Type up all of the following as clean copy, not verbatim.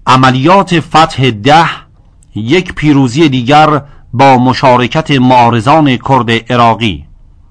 عملیات فتح ده یک پیروزی دیگر با مشارکت معارضان کرد عراقی.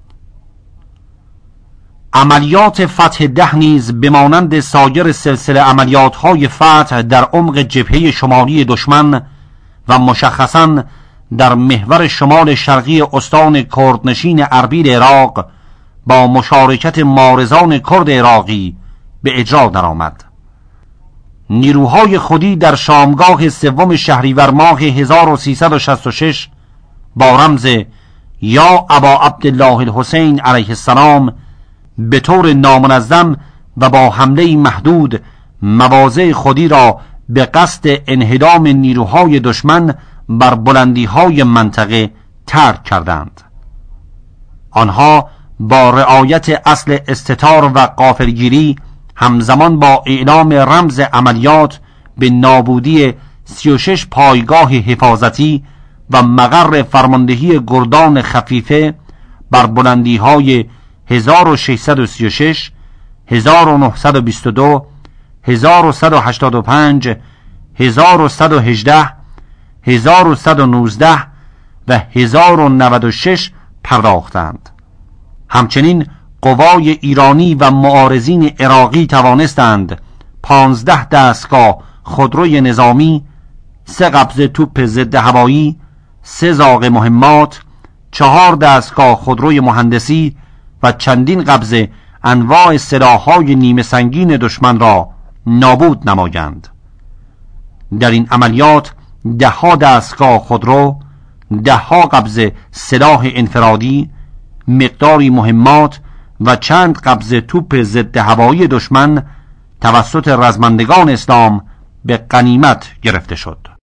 عملیات فتح ده نیز بمانند سایر سلسله عملیات‌های فتح در عمق جبهه شمالی دشمن و مشخصاً در محور شمال شرقی استان کردنشین اربیل عراق با مشارکت معارضان کرد عراقی به اجرا درآمد. نیروهای خودی در شامگاه 3 شهریور ماه 1366 با رمز یا ابا عبدالله الحسین علیه السلام به طور نامنظم و با حمله محدود مواضع خودی را به قصد انهدام نیروهای دشمن بر بلندی‌های منطقه ترک کردند. آنها با رعایت اصل استتار و غافلگیری همزمان با اعلام رمز عملیات به نابودی 36 پایگاه حفاظتی و مقر فرماندهی گردان خفیفه بر بلندی‌های 1636 1922 1185 1118 1119 و 1096 پرداختند. همچنین قوای ایرانی و معارضین عراقی توانستند 15 دستگاه خودروی نظامی، 3 قبضه توپ ضد هوایی، 3 زاغ مهمات، 4 دستگاه خودروی مهندسی و چندین قبضه انواع سلاح‌های نیمه سنگین دشمن را نابود نمایند. در این عملیات 10 دستگاه خودرو، 10 قبضه سلاح انفرادی، مقداری مهمات و چند قبضه توپ ضد هوایی دشمن توسط رزمندگان اسلام به غنیمت گرفته شد.